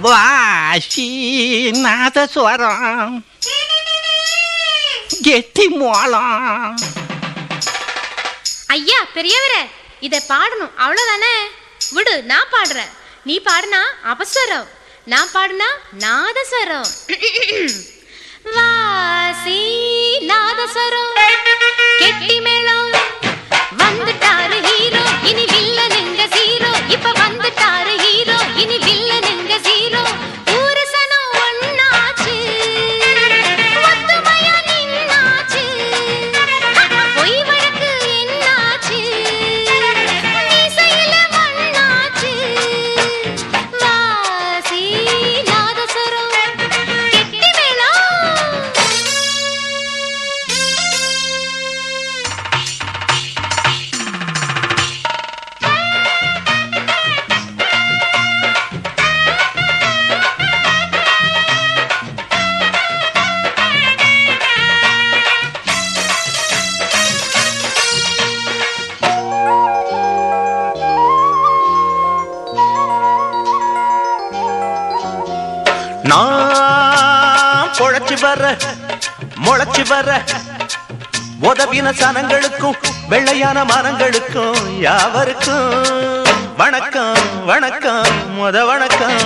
வாசி நாதஸ்வரம் கெட்டி மோளம். ஐயா பெரியவரே, இதை பாடணும் அவ்வளவுதானே? விடு, நான் பாடுறேன். நீ பாடுனா அபஸ்வரம், நான் பாடுனா நாதஸ்வரம். வாசி நாதஸ்வரம் கெட்டி மேளம், வந்துட்டாரு ஹீரோ, இனி வில்லனுங்க ஜீரோ. இப்ப வந்துட்டாரு ஹீரோ, இனி வில்லனுங்க ஜீரோ. ஊரு சனம் ஒண்ணாச்சு, ஒத்துமையா நின்னாச்சு. பொய் வழக்கு என்னாச்சு, மீசையில மண்ணாச்சு. வாசி நாதஸ்வரம் கெட்டி மேளம். நான் பொழைச்சு வர முளைச்சு வர உதவின சனங்களுக்கும் வெள்ளையான மனங்களுக்கும் யாவருக்கும் வணக்கம் வணக்கம் வணக்கம்.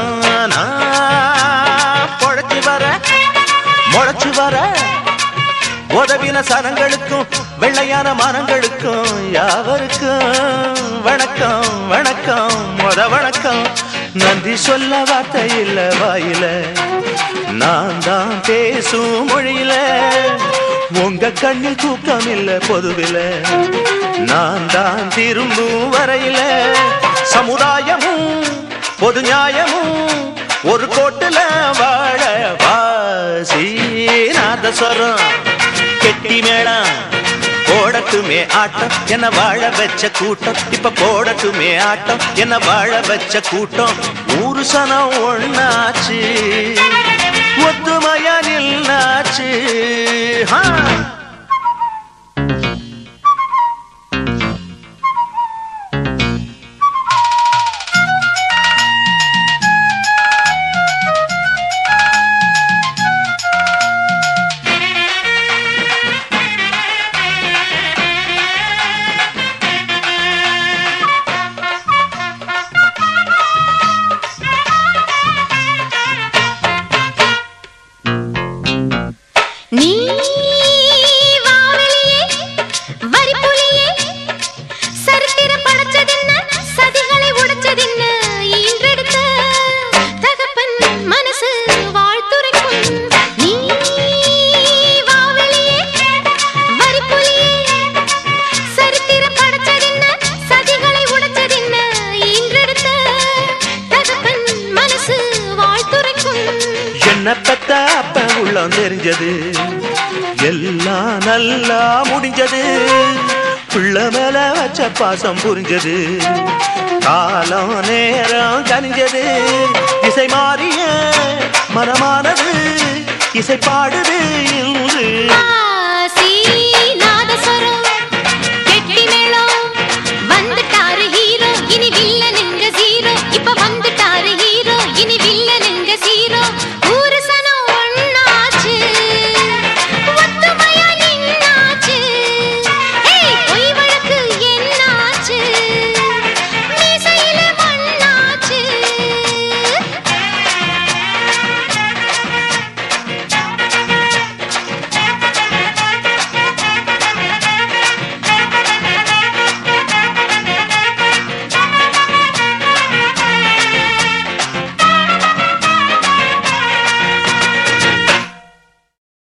நான் பொழைச்சு வர முளைச்சு வர உதவின சனங்களுக்கும் வெள்ளையான மனங்களுக்கும் யாவருக்கும் வணக்கம் வணக்கம் வணக்கம். நன்றி சொல்ல வார்த்தை இல்ல வாயில, நான் தான் பேசும் மொழியில. உங்க கண்ணில் தூக்கம் இல்ல பொதுவில, நான் தான் திரும்பும் வரையில. சமுதாயமும் பொது நியாயமும் ஒரு கோட்டுல வாழ வாசி நாதஸ்வரம் கெட்டி மேளம். போடட்டுமே ஆட்டம் என்ன வாழ வச்ச கூட்டம், இப்ப போடட்டுமே ஆட்டம் என்ன வாழ வச்ச கூட்டம். ஊரு சனம் ஒண்ணாச்சு, ஒத்துமையா நின்னாச்சு. நீ வாவலியே வரிப்புலியே, சரித்திரம் படைச்சதென்ன, சதிகளை உடைச்சதென்ன. ஈன்றெடுத்த தகப்பன் மனசு வாழ்த்துரைக்கும். நீ வாவலியே வரிப்புலியே, சரித்திரம் படைச்சதென்ன, சதிகளை உடைச்சதென்ன. ஈன்றெடுத்த தகப்பன் மனசு வாழ்த்துரைக்கும். என்ன பெத்த அப்ப உள்ளம் தெரிஞ்சது, எல்லாம் நல்லா முடிஞ்சது. பிள்ளை மேல வச்ச பாசம் புரிஞ்சது, காலம் நேரம் கனிஞ்சது. இசை மாறிய மனமானது, இசை பாடுது இன்று.